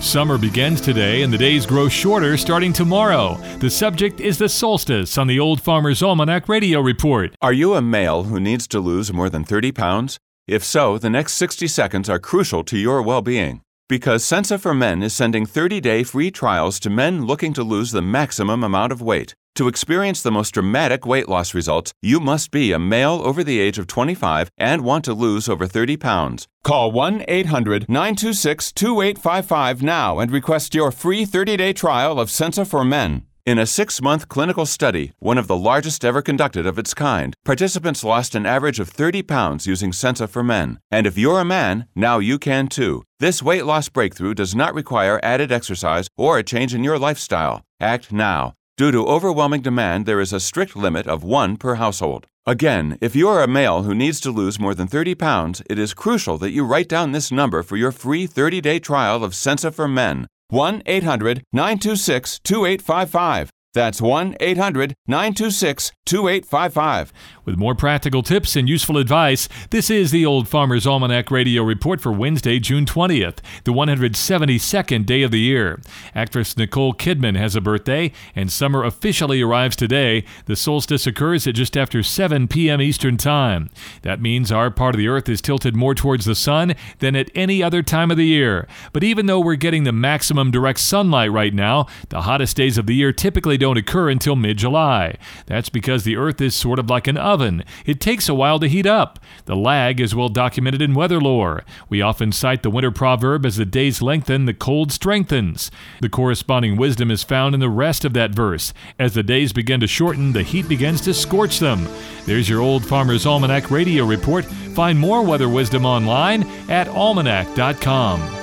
Summer begins today and the days grow shorter starting tomorrow. The subject is the solstice on the Old Farmer's Almanac Radio Report. Are you a male who needs to lose more than 30 pounds? If so, the next 60 seconds are crucial to your well-being. Because Sensa for Men is sending 30-day free trials to men looking to lose the maximum amount of weight. To experience the most dramatic weight loss results, you must be a male over the age of 25 and want to lose over 30 pounds. Call 1-800-926-2855 now and request your free 30-day trial of Sensa for Men. In a 6-month clinical study, one of the largest ever conducted of its kind, participants lost an average of 30 pounds using Sensa for Men. And if you're a man, now you can too. This weight loss breakthrough does not require added exercise or a change in your lifestyle. Act now. Due to overwhelming demand, there is a strict limit of 1 per household. Again, if you are a male who needs to lose more than 30 pounds, it is crucial that you write down this number for your free 30-day trial of Sensa for Men. 1-800-926-2855. That's 1-800-926-2855. With more practical tips and useful advice, this is the Old Farmer's Almanac Radio Report for Wednesday, June 20th, the 172nd day of the year. Actress Nicole Kidman has a birthday, and summer officially arrives today. The solstice occurs at just after 7 p.m. Eastern Time. That means our part of the Earth is tilted more towards the sun than at any other time of the year. But even though we're getting the maximum direct sunlight right now, the hottest days of the year typically don't occur until mid-July. That's because the Earth is sort of like an oven. It takes a while to heat up. The lag is well documented in weather lore. We often cite the winter proverb, as the days lengthen, the cold strengthens. The corresponding wisdom is found in the rest of that verse. As the days begin to shorten, the heat begins to scorch them. There's your Old Farmer's Almanac Radio Report. Find more weather wisdom online at almanac.com.